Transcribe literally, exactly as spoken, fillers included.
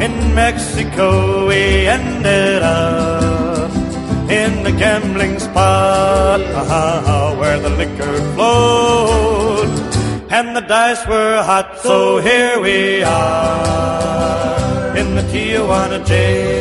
In Mexico we ended up in the gambling spot, uh-huh, where the liquor flowed and the dice were hot. So here we are in the Tijuana jail,